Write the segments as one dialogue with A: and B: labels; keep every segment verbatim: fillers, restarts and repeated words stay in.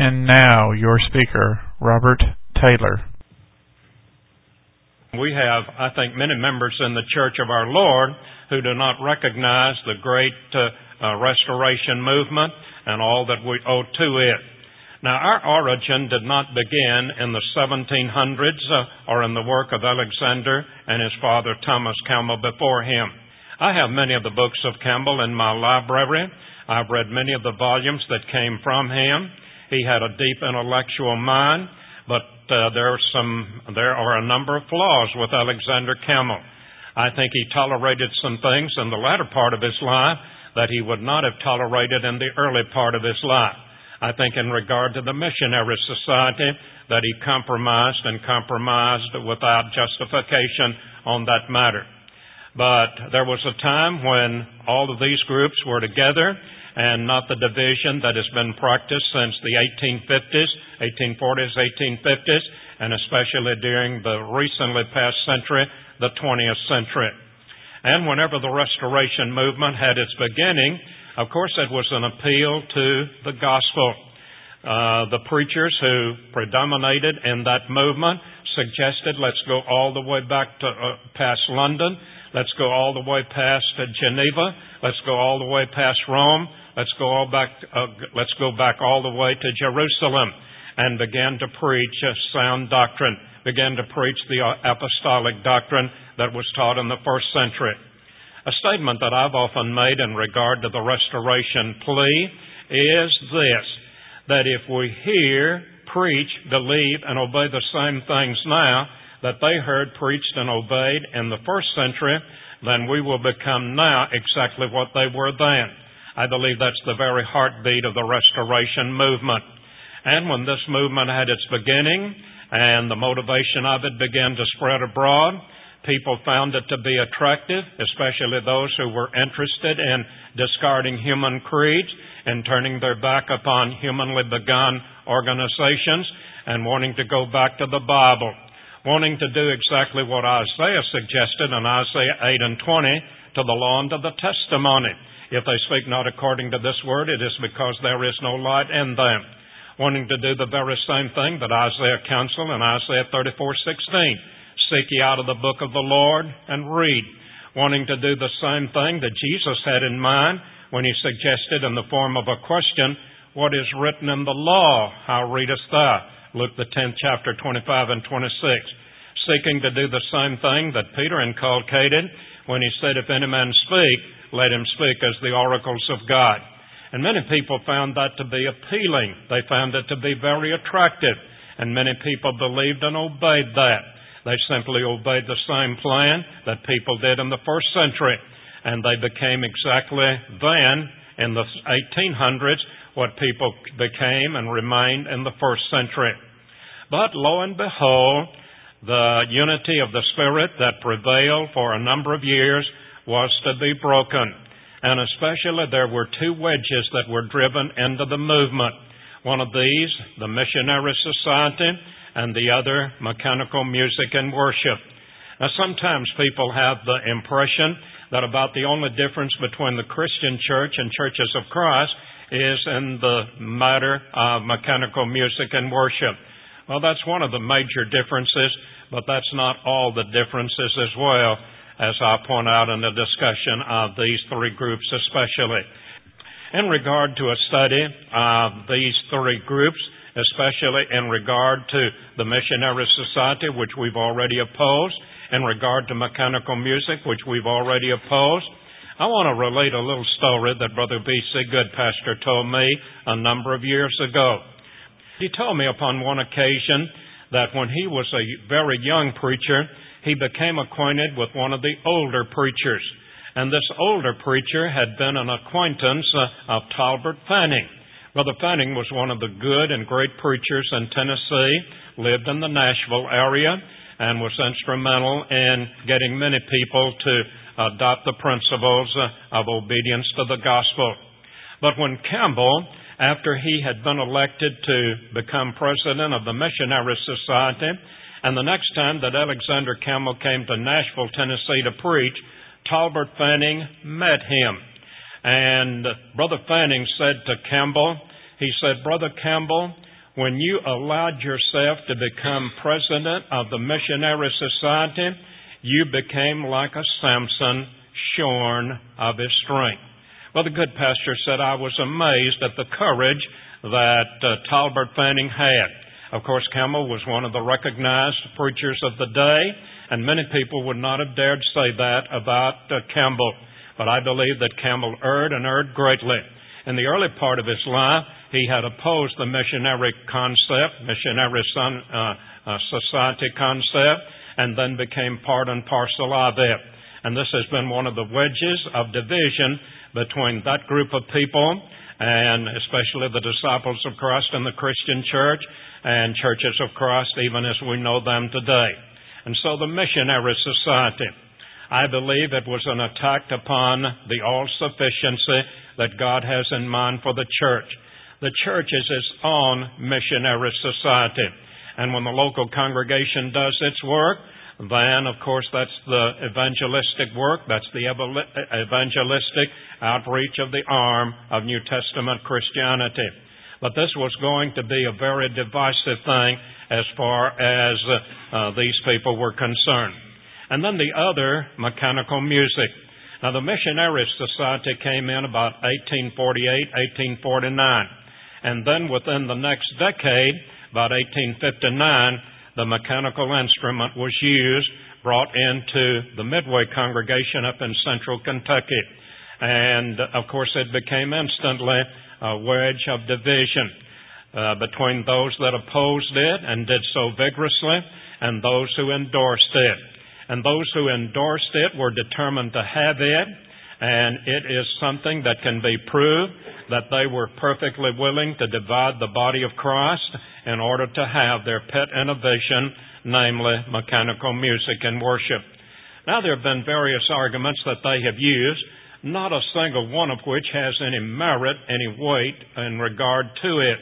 A: And now, your speaker, Robert Taylor.
B: We have, I think, many members in the Church of our Lord who do not recognize the great uh, uh, restoration movement and all that we owe to it. Now, our origin did not begin in the seventeen hundreds uh, or in the work of Alexander and his father Thomas Campbell before him. I have many of the books of Campbell in my library. I've read many of the volumes that came from him. He had a deep intellectual mind, but uh, there are some, there are a number of flaws with Alexander Campbell. I think he tolerated some things in the latter part of his life that he would not have tolerated in the early part of his life. I think in regard to the Missionary Society that he compromised and compromised without justification on that matter. But there was a time when all of these groups were together and not the division that has been practiced since the eighteen fifties, eighteen forties, eighteen fifties, and especially during the recently past century, the twentieth century. And whenever the Restoration movement had its beginning, of course it was an appeal to the gospel. Uh, the preachers who predominated in that movement suggested, let's go all the way back to uh, past London, let's go all the way past uh, Geneva, let's go all the way past Rome, let's go all back, uh, let's go back all the way to Jerusalem, and began to preach a sound doctrine, began to preach the apostolic doctrine that was taught in the first century. A statement that I've often made in regard to the Restoration plea is this, that if we hear, preach, believe, and obey the same things now that they heard, preached, and obeyed in the first century, then we will become now exactly what they were then. I believe that's the very heartbeat of the Restoration movement. And when this movement had its beginning and the motivation of it began to spread abroad, people found it to be attractive, especially those who were interested in discarding human creeds and turning their back upon humanly begun organizations and wanting to go back to the Bible, wanting to do exactly what Isaiah suggested in Isaiah eight and twenty, to the law and to the testimony. If they speak not according to this word, it is because there is no light in them. Wanting to do the very same thing that Isaiah counseled in Isaiah thirty-four sixteen. Seek ye out of the book of the Lord and read. Wanting to do the same thing that Jesus had in mind when he suggested in the form of a question, what is written in the law? How readest thou? Luke the tenth chapter, twenty-five and twenty-six. Seeking to do the same thing that Peter inculcated when he said, if any man speak, let him speak as the oracles of God. And many people found that to be appealing. They found it to be very attractive. And many people believed and obeyed that. They simply obeyed the same plan that people did in the first century. And they became exactly then, in the eighteen hundreds, what people became and remained in the first century. But lo and behold, the unity of the Spirit that prevailed for a number of years was to be broken. And especially there were two wedges that were driven into the movement. One of these, the Missionary Society, and the other, mechanical music and worship. Now sometimes people have the impression that about the only difference between the Christian church and churches of Christ is in the matter of mechanical music and worship. Well, that's one of the major differences, but that's not all the differences as well, as I point out in the discussion of these three groups especially. In regard to a study of these three groups, especially in regard to the Missionary Society, which we've already opposed, in regard to mechanical music, which we've already opposed, I want to relate a little story that Brother B C Goodpastor told me a number of years ago. He told me upon one occasion that when he was a very young preacher, he became acquainted with one of the older preachers. And this older preacher had been an acquaintance uh, of Talbert Fanning. Brother Fanning was one of the good and great preachers in Tennessee, lived in the Nashville area, and was instrumental in getting many people to adopt the principles uh, of obedience to the gospel. But when Campbell, after he had been elected to become president of the Missionary Society, and the next time that Alexander Campbell came to Nashville, Tennessee to preach, Talbert Fanning met him. And Brother Fanning said to Campbell, he said, Brother Campbell, when you allowed yourself to become president of the Missionary Society, you became like a Samson, shorn of his strength. Well, the good pastor said, I was amazed at the courage that uh, Talbert Fanning had. Of course, Campbell was one of the recognized preachers of the day, and many people would not have dared say that about uh, Campbell. But I believe that Campbell erred and erred greatly. In the early part of his life, he had opposed the missionary concept, missionary son, uh, uh, society concept, and then became part and parcel of it. And this has been one of the wedges of division between that group of people, and especially the disciples of Christ in the Christian church, and churches of Christ even as we know them today. And so the Missionary Society, I believe it was an attack upon the all-sufficiency that God has in mind for the church. The church is its own missionary society. And when the local congregation does its work, then, of course, that's the evangelistic work. That's the evangelistic outreach of the arm of New Testament Christianity. But this was going to be a very divisive thing as far as uh, uh, these people were concerned. And then the other, mechanical music. Now, the Missionary Society came in about eighteen forty-eight, eighteen forty-nine. And then within the next decade, about eighteen fifty-nine, the mechanical instrument was used, brought into the Midway congregation up in central Kentucky. And, of course, it became instantly a wedge of division uh, between those that opposed it and did so vigorously and those who endorsed it. And those who endorsed it were determined to have it, and it is something that can be proved that they were perfectly willing to divide the body of Christ in order to have their pet innovation, namely mechanical music and worship. Now, there have been various arguments that they have used, not a single one of which has any merit, any weight in regard to it.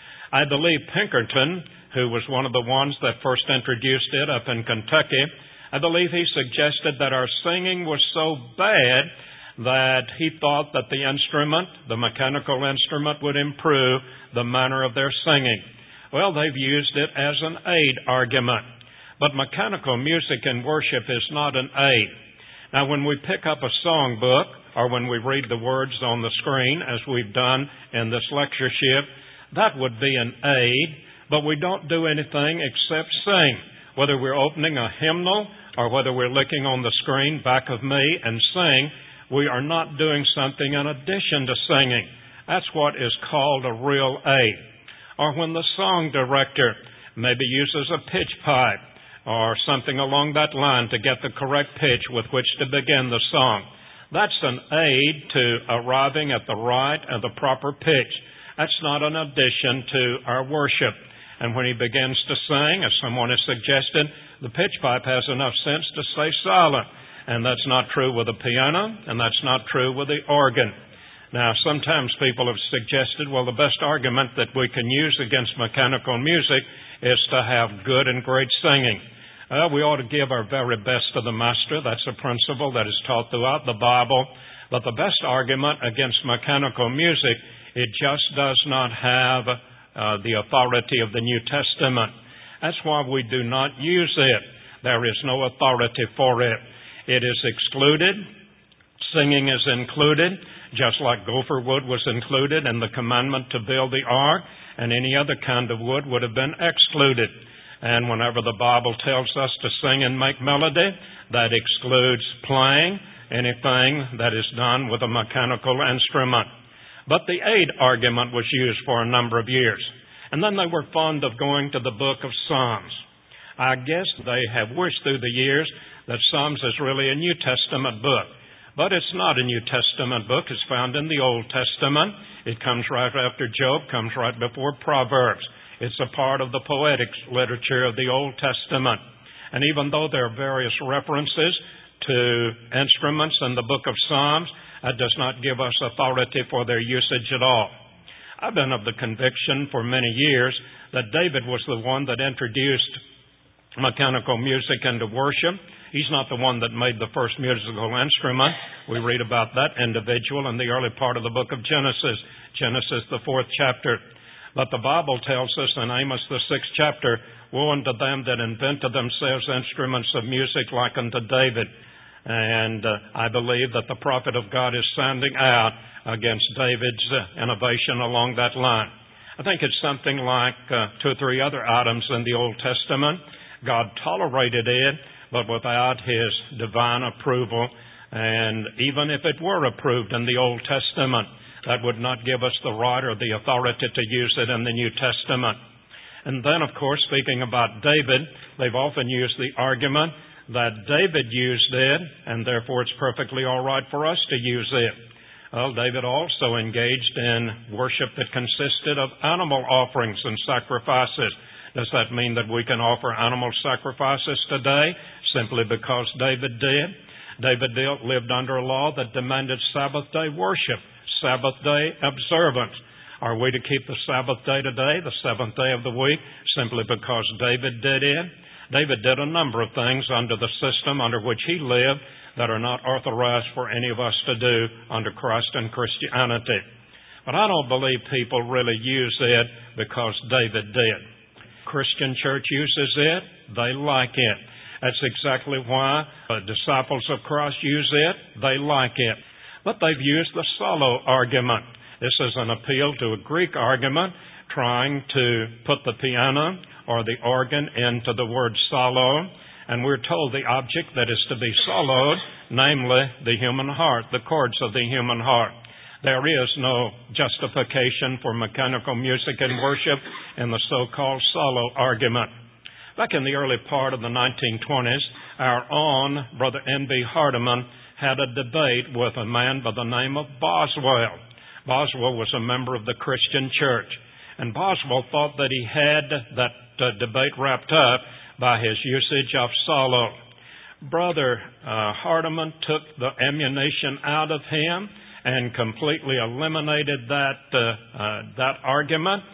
B: I believe Pinkerton, who was one of the ones that first introduced it up in Kentucky, I believe he suggested that our singing was so bad that he thought that the instrument, the mechanical instrument, would improve the manner of their singing. Well, they've used it as an aid argument. But mechanical music in worship is not an aid. Now, when we pick up a songbook, or when we read the words on the screen, as we've done in this lectureship, that would be an aid, but we don't do anything except sing. Whether we're opening a hymnal or whether we're looking on the screen back of me and sing, we are not doing something in addition to singing. That's what is called a real aid. Or when the song director maybe uses a pitch pipe or something along that line to get the correct pitch with which to begin the song. That's an aid to arriving at the right and the proper pitch. That's not an addition to our worship. And when he begins to sing, as someone has suggested, the pitch pipe has enough sense to stay silent. And that's not true with the piano, and that's not true with the organ. Now, sometimes people have suggested, well, the best argument that we can use against mechanical music is to have good and great singing. Uh, we ought to give our very best to the Master. That's a principle that is taught throughout the Bible. But the best argument against mechanical music, it just does not have uh, the authority of the New Testament. That's why we do not use it. There is no authority for it. It is excluded. Singing is included, just like gopher wood was included in the commandment to build the ark, and any other kind of wood would have been excluded. And whenever the Bible tells us to sing and make melody, that excludes playing anything that is done with a mechanical instrument. But the aid argument was used for a number of years. And then they were fond of going to the book of Psalms. I guess they have wished through the years that Psalms is really a New Testament book. But it's not a New Testament book. It's found in the Old Testament. It comes right after Job, comes right before Proverbs. It's a part of the poetic literature of the Old Testament. And even though there are various references to instruments in the book of Psalms, that does not give us authority for their usage at all. I've been of the conviction for many years that David was the one that introduced mechanical music into worship. He's not the one that made the first musical instrument. We read about that individual in the early part of the book of Genesis, Genesis, the fourth chapter. But the Bible tells us in Amos the sixth chapter, woe unto them that invented themselves instruments of music like unto David. And uh, I believe that the prophet of God is sounding out against David's uh, innovation along that line. I think it's something like uh, two or three other items in the Old Testament. God tolerated it, but without His divine approval. And even if it were approved in the Old Testament, that would not give us the right or the authority to use it in the New Testament. And then, of course, speaking about David, they've often used the argument that David used it, and therefore it's perfectly all right for us to use it. Well, David also engaged in worship that consisted of animal offerings and sacrifices. Does that mean that we can offer animal sacrifices today simply because David did? David lived under a law that demanded Sabbath day worship, Sabbath day observance. Are we to keep the Sabbath day today, the seventh day of the week, simply because David did it? David did a number of things under the system under which he lived that are not authorized for any of us to do under Christ and Christianity. But I don't believe people really use it because David did. Christian church uses it. They like it. That's exactly why the disciples of Christ use it. They like it. But they've used the solo argument. This is an appeal to a Greek argument trying to put the piano or the organ into the word solo. And we're told the object that is to be soloed, namely the human heart, the chords of the human heart. There is no justification for mechanical music in worship in the so-called solo argument. Back in the early part of the nineteen twenties, our own Brother N B Hardeman had a debate with a man by the name of Boswell. Boswell was a member of the Christian church, and Boswell thought that he had that uh, debate wrapped up by his usage of solo. Brother uh, Hardeman took the ammunition out of him and completely eliminated that uh, uh, that argument.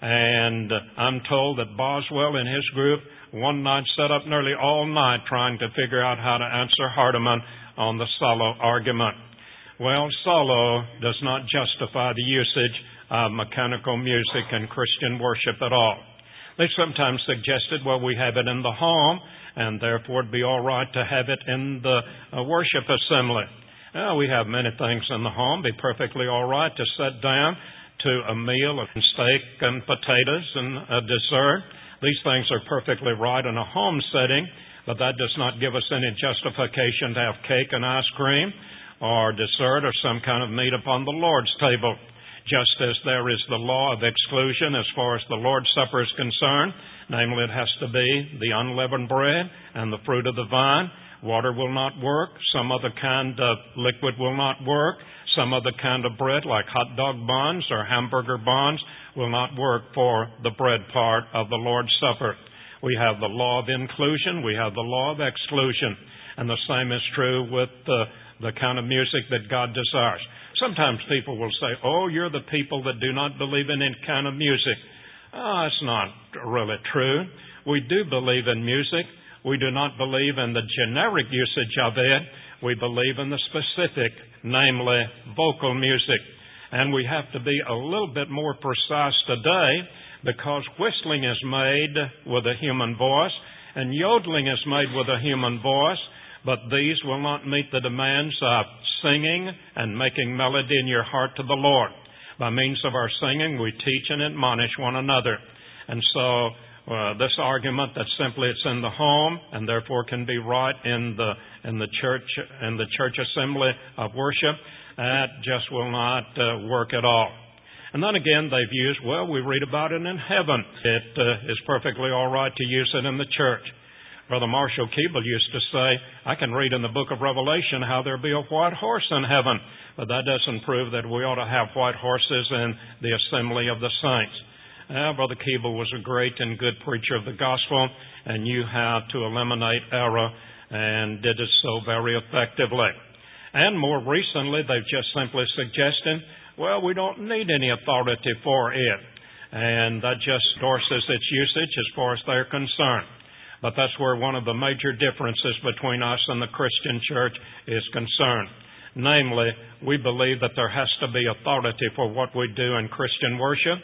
B: And I'm told that Boswell and his group one night sat up nearly all night trying to figure out how to answer Hardeman on the solo argument. Well, solo does not justify the usage of mechanical music in Christian worship at all. They sometimes suggested, well, we have it in the home, and therefore it'd be all right to have it in the uh, worship assembly. Well, we have many things in the home. It'd be perfectly all right to sit down to a meal of steak and potatoes and a dessert. These things are perfectly right in a home setting, but that does not give us any justification to have cake and ice cream or dessert or some kind of meat upon the Lord's table. Just as there is the law of exclusion as far as the Lord's Supper is concerned, namely it has to be the unleavened bread and the fruit of the vine. Water will not work. Some other kind of liquid will not work. Some other kind of bread like hot dog buns or hamburger buns will not work for the bread part of the Lord's Supper. We have the law of inclusion. We have the law of exclusion. And the same is true with the, the kind of music that God desires. Sometimes people will say, oh, you're the people that do not believe in any kind of music. Oh, it's not really true. We do believe in music. We do not believe in the generic usage of it. We believe in the specific, namely vocal music. And we have to be a little bit more precise today because whistling is made with a human voice and yodeling is made with a human voice, but these will not meet the demands of singing and making melody in your heart to the Lord. By means of our singing, we teach and admonish one another. And so uh, this argument that simply it's in the home and therefore can be right in the in the church in the church assembly of worship, that just will not uh, work at all. And then again, they've used, well, we read about it in heaven. It uh, is perfectly all right to use it in the church. Brother Marshall Keeble used to say, I can read in the book of Revelation how there'll be a white horse in heaven, but that doesn't prove that we ought to have white horses in the assembly of the saints. Uh, Brother Keeble was a great and good preacher of the gospel and knew how to eliminate error and did it so very effectively. And more recently, they've just simply suggested, well, we don't need any authority for it. And that just endorses its usage as far as they're concerned. But that's where one of the major differences between us and the Christian church is concerned. Namely, we believe that there has to be authority for what we do in Christian worship,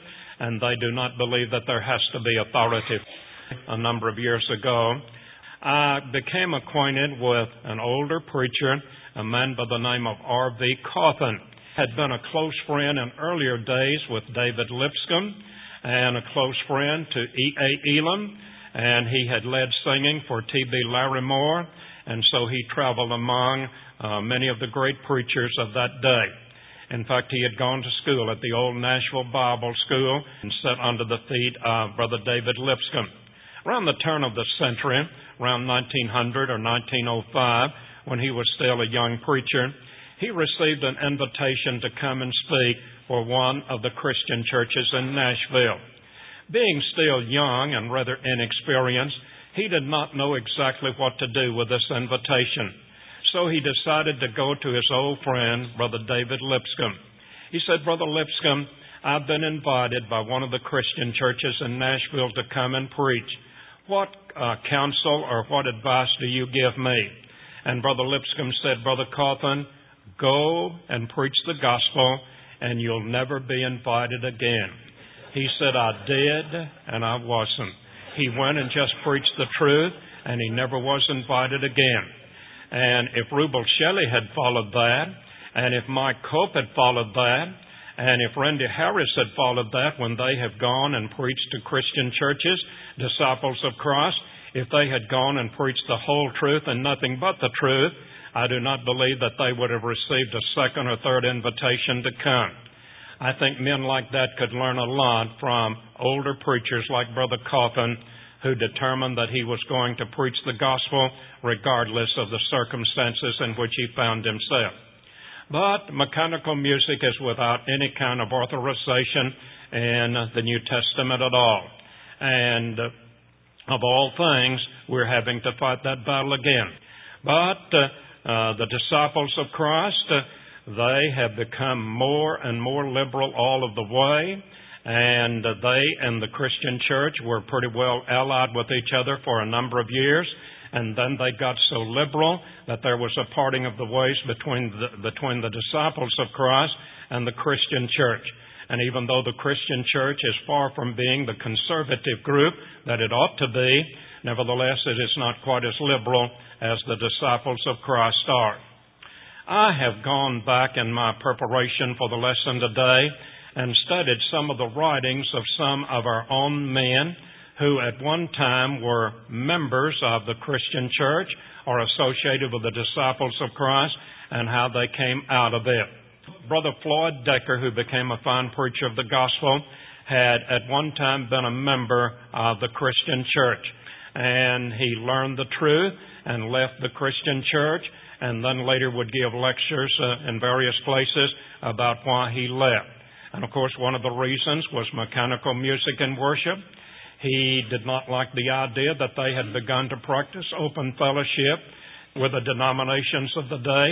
B: and they do not believe that there has to be authority. A number of years ago, I became acquainted with an older preacher, a man by the name of R V Cawthon. Had been a close friend in earlier days with David Lipscomb and a close friend to E A Elam, and he had led singing for T B Larimore, and so he traveled among uh, many of the great preachers of that day. In fact, he had gone to school at the old Nashville Bible School and sat under the feet of Brother David Lipscomb. Around the turn of the century, around nineteen hundred or nineteen oh five, when he was still a young preacher, he received an invitation to come and speak for one of the Christian churches in Nashville. Being still young and rather inexperienced, he did not know exactly what to do with this invitation. So he decided to go to his old friend, Brother David Lipscomb. He said, "Brother Lipscomb, I've been invited by one of the Christian churches in Nashville to come and preach. What uh, counsel or what advice do you give me?" And Brother Lipscomb said, "Brother Cawthon, go and preach the gospel and you'll never be invited again." He said, "I did and I wasn't." He went and just preached the truth and he never was invited again. And if Rubel Shelley had followed that, and if Mike Cope had followed that, and if Randy Harris had followed that when they have gone and preached to Christian churches, disciples of Christ, if they had gone and preached the whole truth and nothing but the truth, I do not believe that they would have received a second or third invitation to come. I think men like that could learn a lot from older preachers like Brother Cawthon, who determined that he was going to preach the gospel regardless of the circumstances in which he found himself. But mechanical music is without any kind of authorization in the New Testament at all. And of all things, we're having to fight that battle again. But uh, uh, the disciples of Christ, uh, they have become more and more liberal all of the way. And uh, they and the Christian church were pretty well allied with each other for a number of years. And then they got so liberal that there was a parting of the ways between the, between the disciples of Christ and the Christian church. And even though the Christian church is far from being the conservative group that it ought to be, nevertheless it is not quite as liberal as the disciples of Christ are. I have gone back in my preparation for the lesson today and studied some of the writings of some of our own men who at one time were members of the Christian church or associated with the disciples of Christ and how they came out of it. Brother Floyd Decker, who became a fine preacher of the gospel, had at one time been a member of the Christian church. And he learned the truth and left the Christian church, and then later would give lectures uh, in various places about why he left. And of course, one of the reasons was mechanical music in worship. He did not like the idea that they had begun to practice open fellowship with the denominations of the day.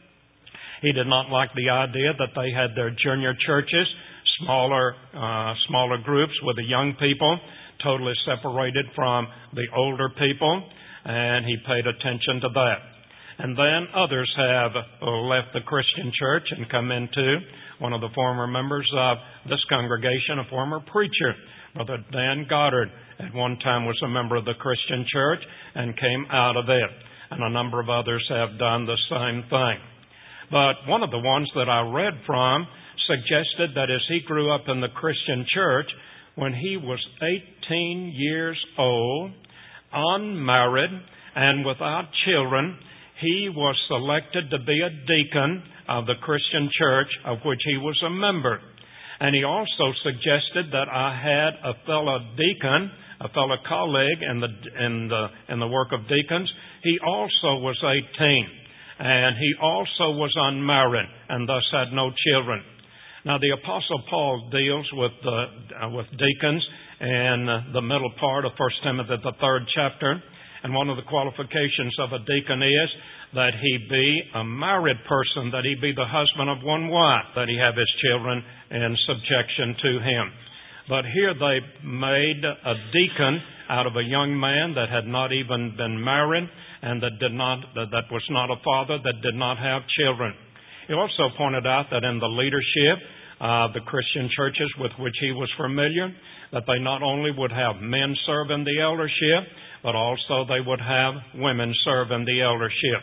B: He did not like the idea that they had their junior churches, smaller uh, smaller groups with the young people, totally separated from the older people, and he paid attention to that. And then others have left the Christian church and come into one of the former members of this congregation, a former preacher, Brother Dan Goddard, at one time was a member of the Christian church and came out of it. And a number of others have done the same thing. But one of the ones that I read from suggested that as he grew up in the Christian church, when he was eighteen years old, unmarried, and without children, he was selected to be a deacon of the Christian church of which he was a member. And he also suggested that I had a fellow deacon, a fellow colleague in the in the in the work of deacons. He also was eighteen, and he also was unmarried, and thus had no children. Now, the Apostle Paul deals with the uh, with deacons in the middle part of First Timothy, the third chapter, and one of the qualifications of a deacon is that he be a married person, that he be the husband of one wife, that he have his children in subjection to him. But here they made a deacon out of a young man that had not even been married and that did not that, that was not a father, that did not have children. He also pointed out that in the leadership uh, the Christian churches with which he was familiar, that they not only would have men serve in the eldership, but also they would have women serve in the eldership.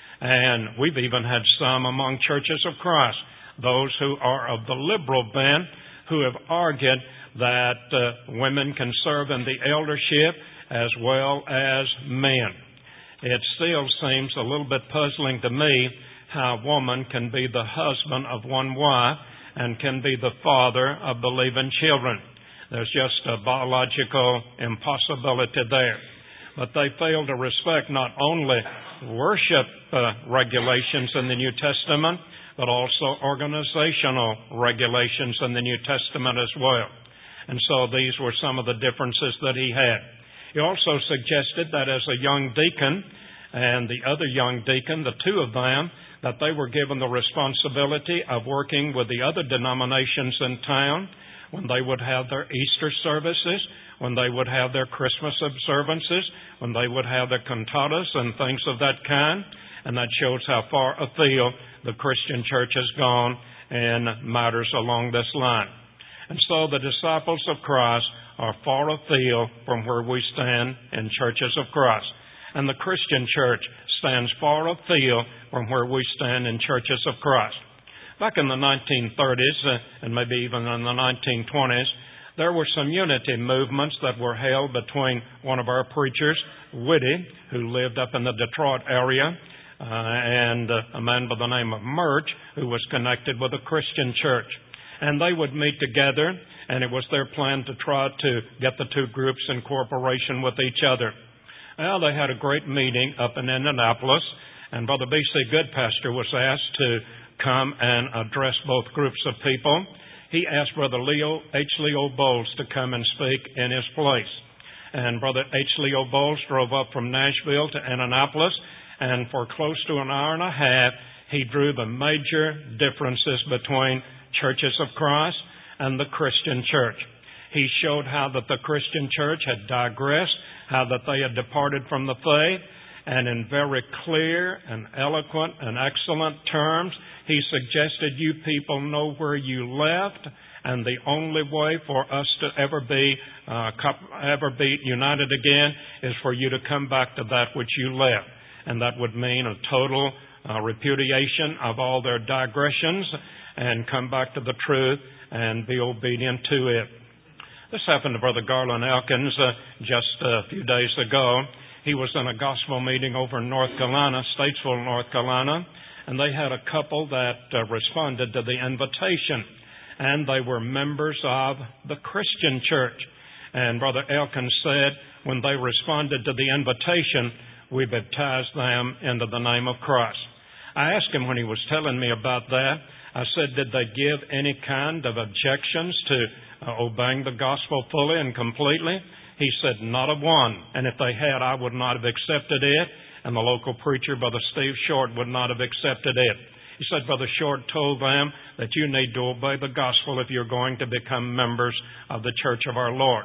B: And we've even had some among churches of Christ, those who are of the liberal bent, who have argued that uh, women can serve in the eldership as well as men. It still seems a little bit puzzling to me how a woman can be the husband of one wife and can be the father of believing children. There's just a biological impossibility there. But they fail to respect not only worship uh, regulations in the New Testament, but also organizational regulations in the New Testament as well. And so these were some of the differences that he had. He also suggested that as a young deacon and the other young deacon, the two of them, that they were given the responsibility of working with the other denominations in town when they would have their Easter services, when they would have their Christmas observances, when they would have their cantatas and things of that kind. And that shows how far afield the Christian church has gone in matters along this line. And so the disciples of Christ are far afield from where we stand in churches of Christ. And the Christian church stands far afield from where we stand in churches of Christ. Back in the nineteen thirties, uh, and maybe even in the nineteen twenties, there were some unity movements that were held between one of our preachers, Whitty, who lived up in the Detroit area, uh, and uh, a man by the name of Murch, who was connected with a Christian church. And they would meet together, and it was their plan to try to get the two groups in cooperation with each other. Well, they had a great meeting up in Indianapolis, and Brother B C Goodpastor was asked to come and address both groups of people. He asked Brother Leo H. Leo Bowles to come and speak in his place. And Brother H. Leo Bowles drove up from Nashville to Indianapolis, and for close to an hour and a half, he drew the major differences between churches of Christ and the Christian church. He showed how that the Christian church had digressed, how that they had departed from the faith, and in very clear and eloquent and excellent terms, he suggested you people know where you left, and the only way for us to ever be uh, ever be united again is for you to come back to that which you left. And that would mean a total uh, repudiation of all their digressions and come back to the truth and be obedient to it. This happened to Brother Garland Elkins uh, just a few days ago. He was in a gospel meeting over in North Carolina, Statesville, North Carolina, and they had a couple that uh, responded to the invitation, and they were members of the Christian church. And Brother Elkins said when they responded to the invitation, we baptized them into the name of Christ. I asked him when he was telling me about that, I said, did they give any kind of objections to uh, obeying the gospel fully and completely? He said, not a one. And if they had, I would not have accepted it. And the local preacher, Brother Steve Short, would not have accepted it. He said, Brother Short told them that you need to obey the gospel if you're going to become members of the church of our Lord.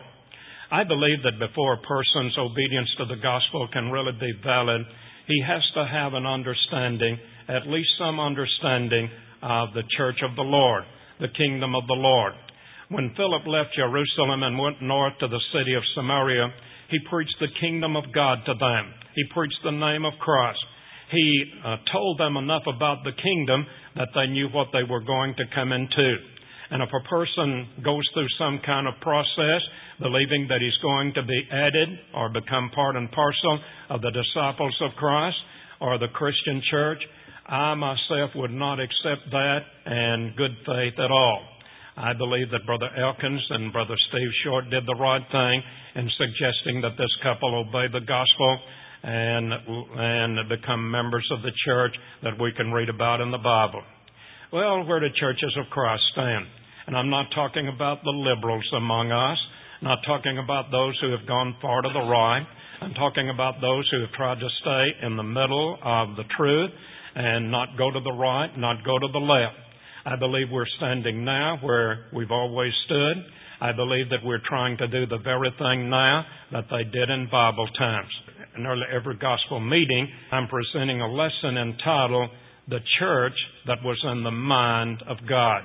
B: I believe that before a person's obedience to the gospel can really be valid, he has to have an understanding, at least some understanding, of the church of the Lord, the kingdom of the Lord. When Philip left Jerusalem and went north to the city of Samaria, he preached the kingdom of God to them. He preached the name of Christ. He uh, told them enough about the kingdom that they knew what they were going to come into. And if a person goes through some kind of process, believing that he's going to be added or become part and parcel of the disciples of Christ or the Christian church, I myself would not accept that in good faith at all. I believe that Brother Elkins and Brother Steve Short did the right thing in suggesting that this couple obey the gospel and and become members of the church that we can read about in the Bible. Well, where do churches of Christ stand? And I'm not talking about the liberals among us, not talking about those who have gone far to the right. I'm talking about those who have tried to stay in the middle of the truth and not go to the right, not go to the left. I believe we're standing now where we've always stood. I believe that we're trying to do the very thing now that they did in Bible times. In nearly every gospel meeting, I'm presenting a lesson entitled, The Church That Was in the Mind of God.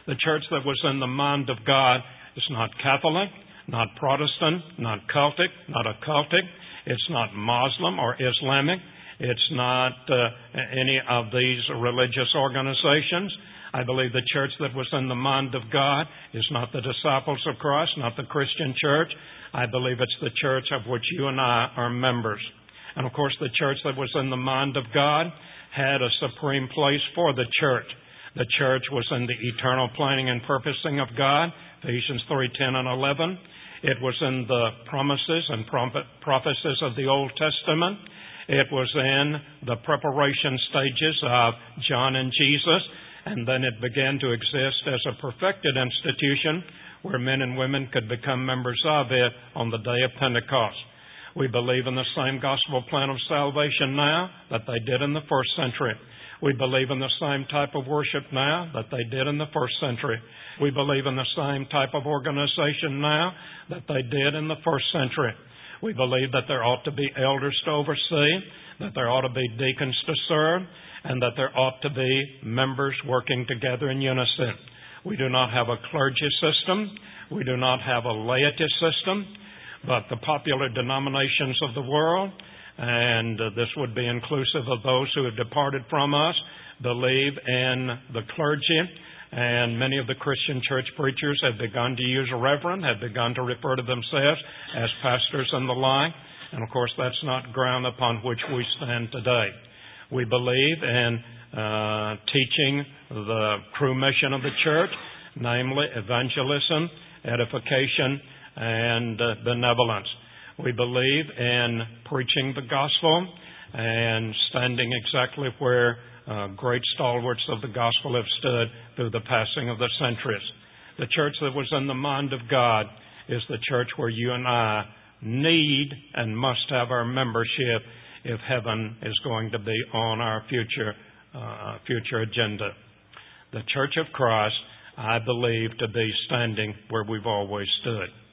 B: The church that was in the mind of God is not Catholic, not Protestant, not cultic, not occultic. It's not Muslim or Islamic. It's not uh, any of these religious organizations. I believe the church that was in the mind of God is not the disciples of Christ, not the Christian church. I believe it's the church of which you and I are members. And of course, the church that was in the mind of God had a supreme place for the church. The church was in the eternal planning and purposing of God, Ephesians three, ten, and eleven. It was in the promises and prophecies of the Old Testament. It was in the preparation stages of John and Jesus. And then it began to exist as a perfected institution where men and women could become members of it on the day of Pentecost. We believe in the same gospel plan of salvation now that they did in the first century. We believe in the same type of worship now that they did in the first century. We believe in the same type of organization now that they did in the first century. We believe that there ought to be elders to oversee, that there ought to be deacons to serve, and that there ought to be members working together in unison. We do not have a clergy system. We do not have a laity system. But the popular denominations of the world, and uh, this would be inclusive of those who have departed from us, believe in the clergy. And many of the Christian church preachers have begun to use reverend, have begun to refer to themselves as pastors and the like. And of course, that's not ground upon which we stand today. We believe in uh, teaching the true mission of the church, namely evangelism, edification, and uh, benevolence. We believe in preaching the gospel and standing exactly where uh, great stalwarts of the gospel have stood through the passing of the centuries. The church that was in the mind of God is the church where you and I need and must have our membership if heaven is going to be on our future uh, future agenda. The Church of Christ, I believe, to be standing where we've always stood.